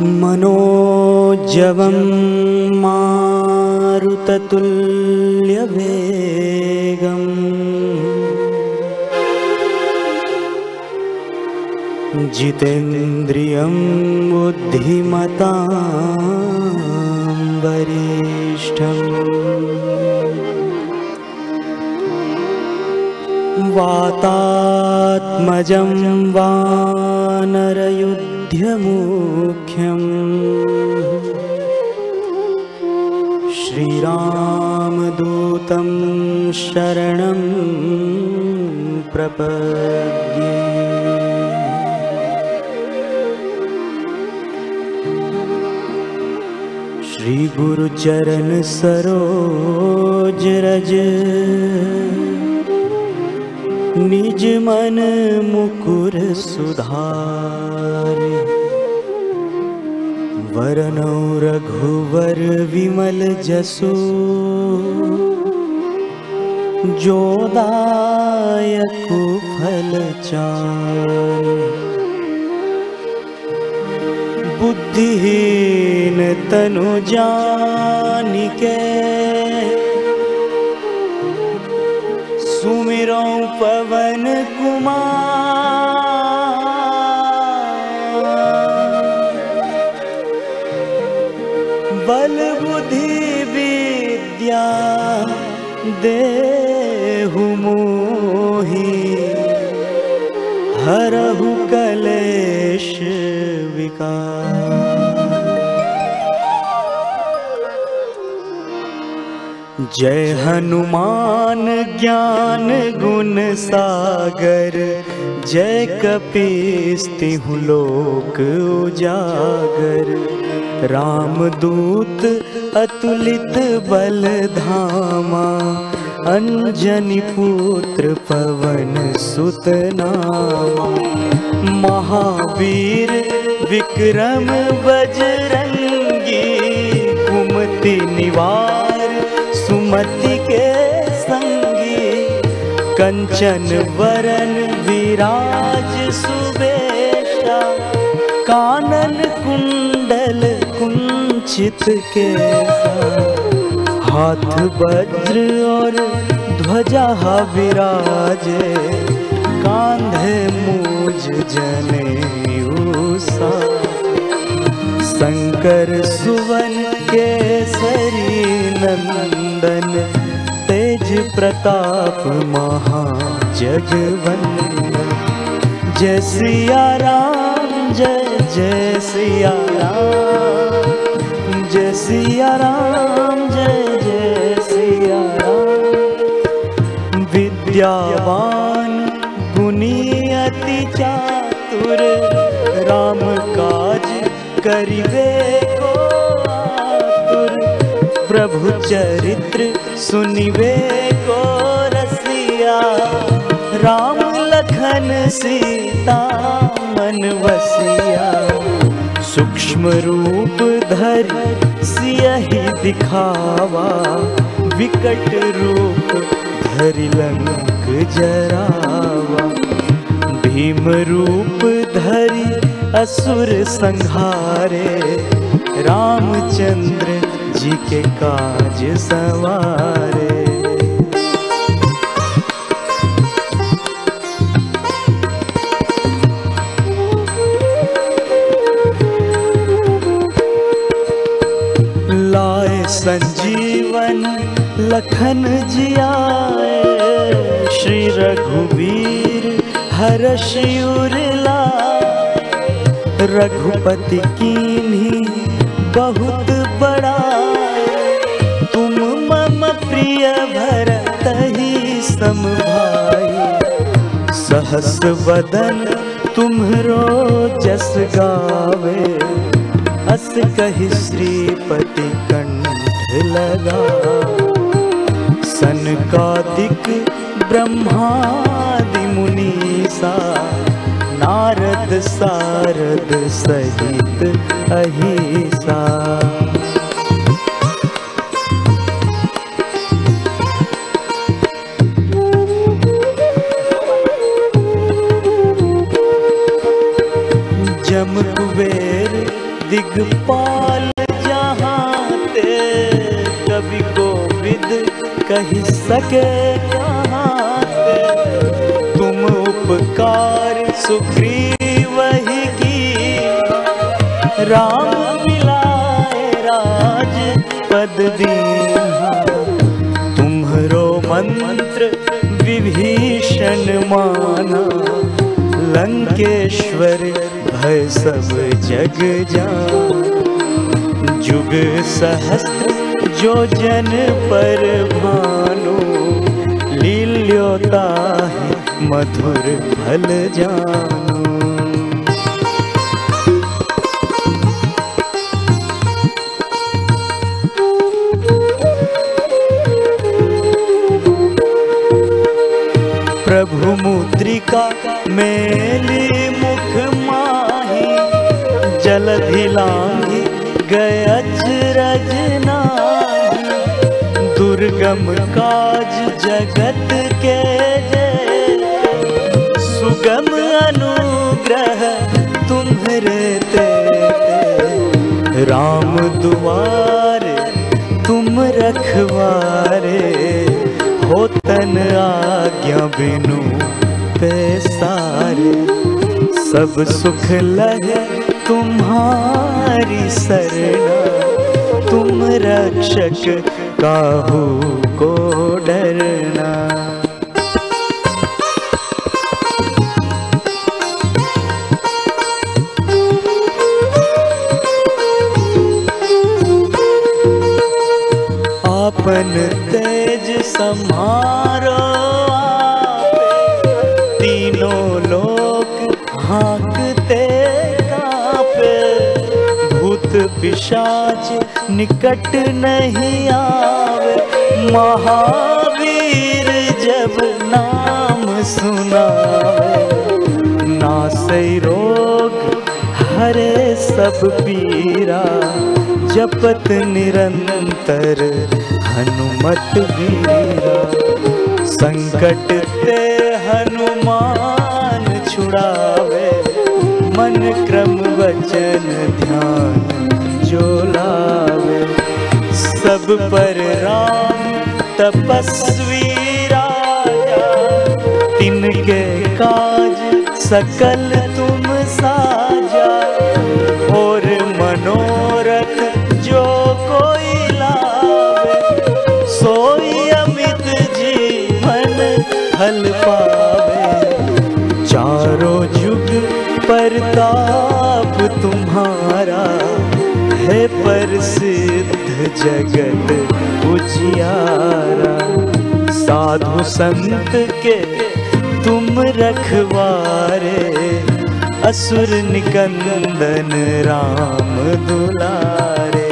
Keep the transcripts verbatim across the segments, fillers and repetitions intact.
मनोजवं मारुततुल्यवेगम् जितेन्द्रियं बुद्धिमतां वरिष्ठम् वातात्मजं वानरयुध्यमुख्यम् श्रीरामदूतं शरणं प्रपद्ये। श्री गुरुचरण सरोज रज निज मन मुकुर सुधारे। वरनौ रघुवर विमल जसु जो दायक फल चारे। बुद्धिहीन तनु जानिके सुमिरौ पवन कुमार। बल बुद्धि विद्या देहु मोहि हरहु कलेश विकार। जय हनुमान ज्ञान गुण सागर जय कपीस तिहुँ लोक उजागर। रामदूत अतुलित बल धामा अंजनी पुत्र पवन सुत नामा। महावीर विक्रम बजरंगी कुमति निवार सुमति के संगी। कंचन वरन विराज सुबेशा कानन कुंडल कुंचित केसा। हाथ वज्र और ध्वजा विराजे कांधे मूज जनेऊ साजे। शंकर सुवन केसरी नंदन तेज प्रताप महाजगवंदन। जय सिया राम जय जय सिया राम जय सिया राम जय जय सिया राम। विद्यावान गुणी अति चातुर राम काज करिबे को आतुर। प्रभु चरित्र सुनिबे को रसिया राम लखन सीता मन बसिया। सूक्ष्म रूप धरि सियहि दिखावा विकट रूप धरि लंक जरावा। भीम रूप धरि असुर संहारे रामचंद्र जी के काज सवारे। लाए संजीवन लखन जियाए श्री रघुवीर हर्षि उर लाए। रघुपति कीन्ही बहुत बड़ाए तुम मम प्रिय भरतहि सम भाई। सहस वदन तुम्हरो जस गावे अस कहि श्रीपति कंठ लगावे। सनकादिक ब्रह्मादि मुनीसा नारद सारद सहित अहिसा। जम कुबेर दिगपाल जहाँ ते, कवि गोविद कही सके कहाँ ते। तुम उपकार सुग्रीव ही की, राम मिलाए राज पद दीन्हा। तुम्हरो मंत्र विभीषण माना, लंकेश्वर भय सब जग जान। जुग सहस्त्र जो जन पर भानु, लील्योता है मधुर फल जानु। प्रभु मुद्रिका मेली मुख माही, जलधि लांघि गए अचरज नाही। दुर्गम काज जगत के जय, सुगम अनुग्रह तुम्हरे ते। राम दुआरे तुम रखवारे, होतन आज्ञा बिनु पैसारे। सब सुख लहे तुम्हारी सरना, तुम रक्षक काहू को डरना। आपन तेज सम्हारो आपे, तीनों लोक हाँकते कांपे। भूत पिशाच निकट नहीं आवे, महावीर जब नाम सुनावे। नासै रोग हरे सब पीरा, जपत निरंतर हनुमत वीरा। संकट ते हनुमान छुड़ावे, मन क्रम वचन ध्यान जो लावे। सब पर राम तपस्वी राजा, तिनके काज सकल तुम साजा। और मनोरथ जो कोई लावे, सोई अमित जीवन फल पावे। चारों जुग परताप तुम्हारा, है प्रसिद्ध जगत उजियारा। साधु संत के तुम रखवारे, असुर निकंदन राम दुलारे।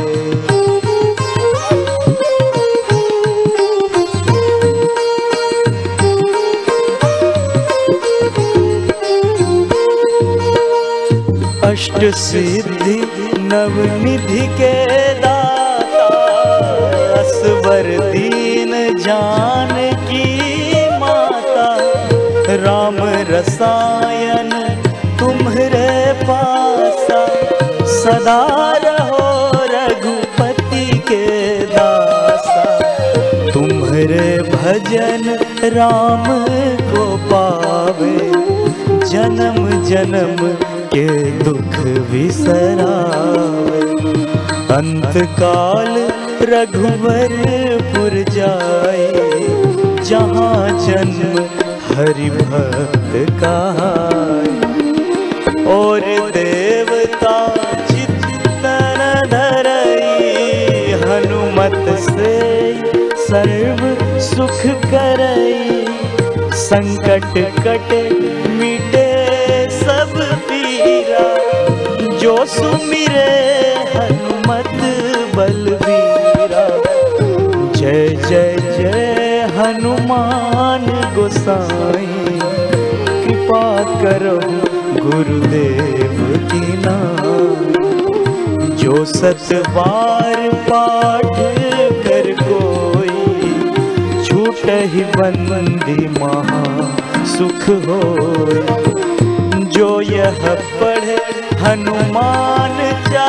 अष्ट सिद्धि नवनिधि के दाता, असवर दीन जानकी माता। राम रसायन तुम्हरे पासा, सदा रहो रघुपति के दासा। तुम्हरे भजन राम को पावे, जन्म जन्म के दुख विसरावे। अंत काल रघुवरपुर जाए, जहाँ जन्म हरि भक्त कहाए। और देवता चित्तन धरई, हनुमत से सर्व सुख करई। संकट कटे मिटे सब पीरा, जो सुमिरे हनुमत बलवीरा। जय जय जय हनुमान गोसाई, कृपा करो गुरुदेव की नाम। जो सत बार पाठ कर कोई, छूटहि बंदी महा सुख होय। जो यह पढ़े हनुमान चालीसा,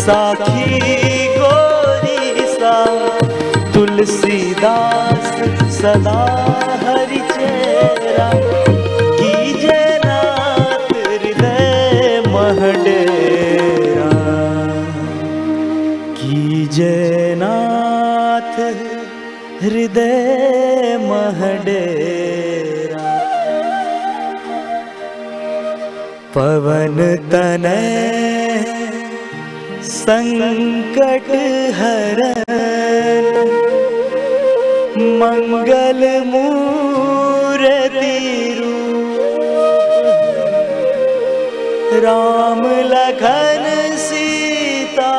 साखी गोरी सा तुलसीदास सदा हरि चेरा कीजे नाथ हृदय महडेरा कीजे नाथ हृदय महडेरा। पवन तनय संकट हरन मंगल मूर्ति रूप राम लखन सीता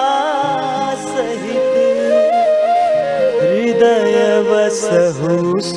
सहित हृदय बसहु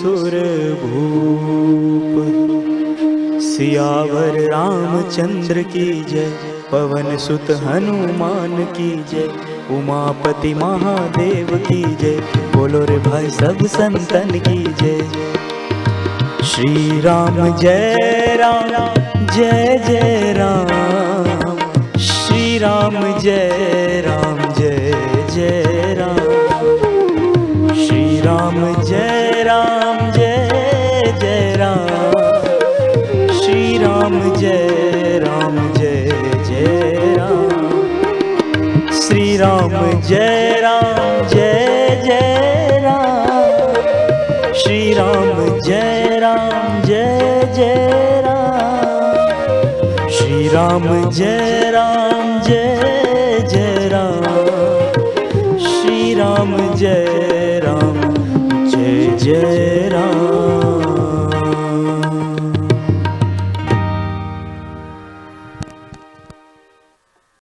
सुरभूप। सियावर रामचंद्र की जय, पवन सुत हनुमान की जय, उमापति महादेव की जय, बोलो रे भाई सब संतन की जय। श्री राम जय राम जय जय राम, श्री राम जय राम जय जय राम, श्री राम जय राम जय जय राम, श्री राम जय राम जय जय राम, श्री राम जय राम जय जय राम, श्री राम जय राम जय जय राम, श्री राम जय राम जय जय राम, श्री राम जय राम जय जय राम।